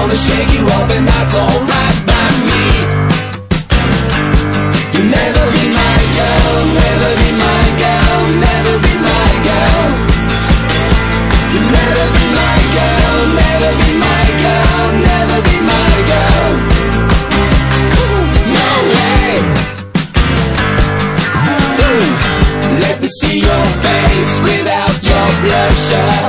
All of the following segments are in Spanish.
wanna shake you up and that's alright by me. You'll never be my girl, never be my girl, never be my girl. You'll never be my girl, never be my girl, never be my girl. No way. Let me see your face without your blusher.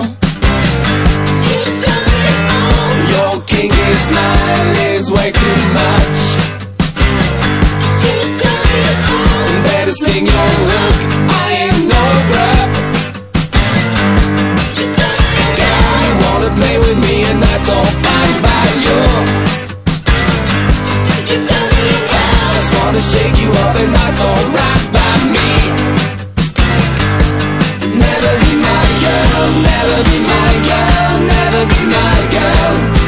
Your kinky smile is way too much. Better sing your hook, I ain't no grub. Girl, you wanna play with me and that's all fine by you. Just wanna shake you up and that's alright by me. Never be my girl, never be my girl, never be my girl.